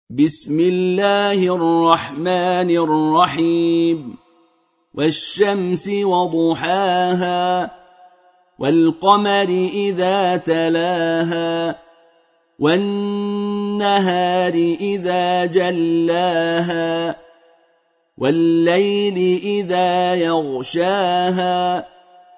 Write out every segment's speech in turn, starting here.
بسم الله الرحمن الرحيم والشمس وضحاها والقمر إذا تلاها والنهار إذا جلاها والليل إذا يغشاها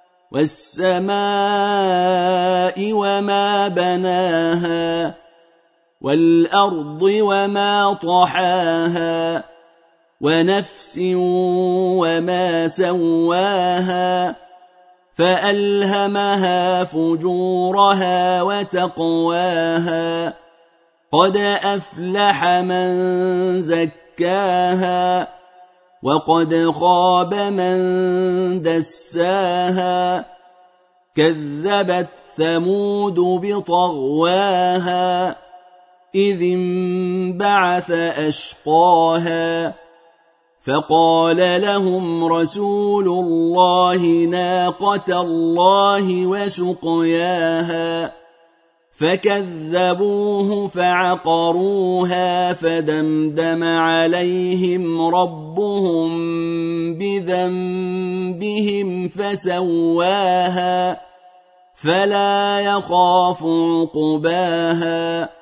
والسماء وما بناها والأرض وما طحاها ونفس وما سواها فألهمها فجورها وتقواها قد أفلح من زكاها وقد خاب من دساها كذبت ثمود بطغواها إذ انبعث أشقاها فقال لهم رسول الله ناقة الله وسقياها فكذبوه فعقروها فدمدم عليهم ربهم بذنبهم فسواها فلا يخاف عقباها